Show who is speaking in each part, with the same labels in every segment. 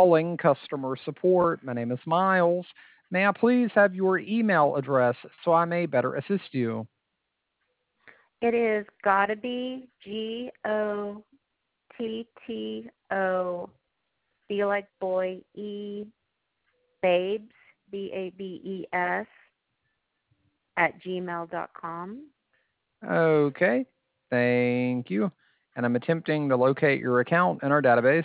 Speaker 1: calling customer support. My name is Miles. May I please have your email address so I may better assist you?
Speaker 2: It is gotta be GOTTO, B like boy, babes, BABES, @gmail.com.
Speaker 1: Okay, thank you. And I'm attempting to locate your account in our database.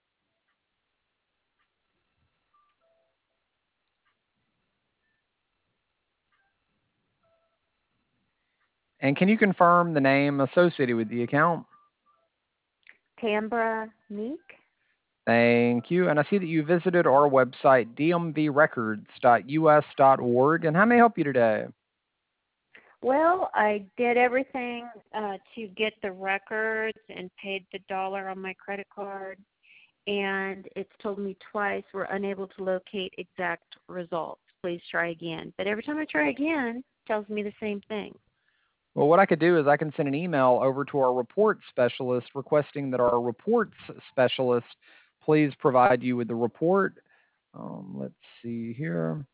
Speaker 1: And can you confirm the name associated with the account?
Speaker 2: Tambra Meek.
Speaker 1: Thank you. And I see that you visited our website, dmvrecords.us.org. And how may I help you today?
Speaker 2: Well, I did everything to get the records and paid the dollar on my credit card, and it's told me twice we're unable to locate exact results. Please try again. But every time I try again, it tells me the same thing.
Speaker 1: Well, what I could do is I can send an email over to our report specialist requesting that our reports specialist please provide you with the report. Let's see here.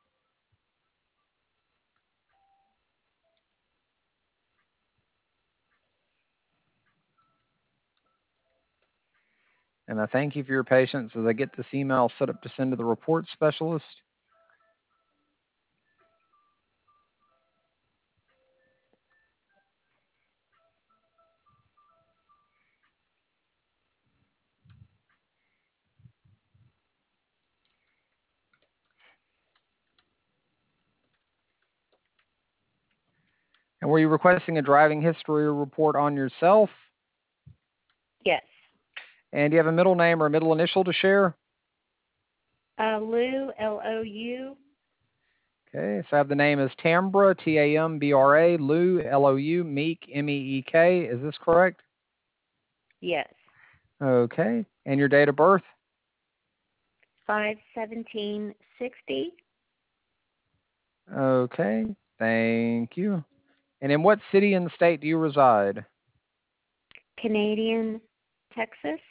Speaker 1: And I thank you for your patience as I get this email set up to send to the report specialist. And were you requesting a driving history report on yourself?
Speaker 2: Yes.
Speaker 1: And do you have a middle name or a middle initial to share?
Speaker 2: Lou, Lou.
Speaker 1: Okay, so I have the name as Tambra, Tambra, Lou, Lou, Meek, Meek. Is this correct?
Speaker 2: Yes.
Speaker 1: Okay, and your date of birth?
Speaker 2: 5/17/60.
Speaker 1: Okay, thank you. And in what city in the state do you reside?
Speaker 2: Canadian, Texas.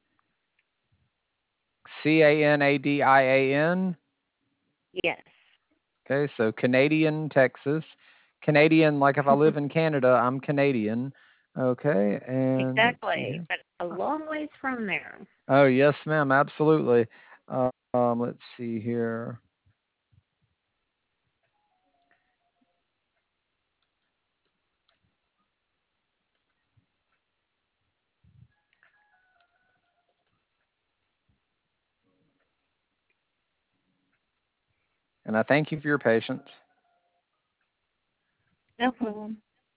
Speaker 1: Canadian?
Speaker 2: Yes.
Speaker 1: Okay, so Canadian, Texas. Canadian, like if I live in Canada, I'm Canadian. Okay, and let's see
Speaker 2: Exactly,
Speaker 1: here.
Speaker 2: but a long ways from there.
Speaker 1: Oh, yes, ma'am, absolutely. Let's see here. And I thank you for your patience.
Speaker 2: No problem.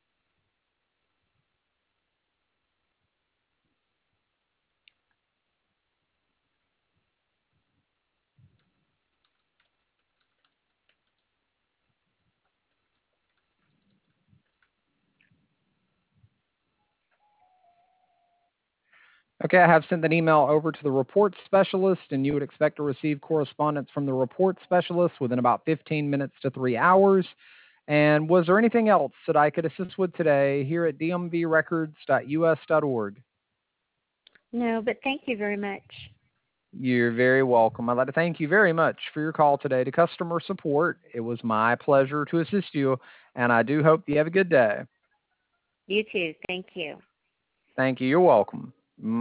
Speaker 1: Okay, I have sent an email over to the report specialist, and you would expect to receive correspondence from the report specialist within about 15 minutes to 3 hours. And was there anything else that I could assist with today here at dmvrecords.us.org?
Speaker 2: No, but thank you very much.
Speaker 1: You're very welcome. I'd like to thank you very much for your call today to customer support. It was my pleasure to assist you, and I do hope you have a good day.
Speaker 2: You too. Thank you.
Speaker 1: Thank you. You're welcome.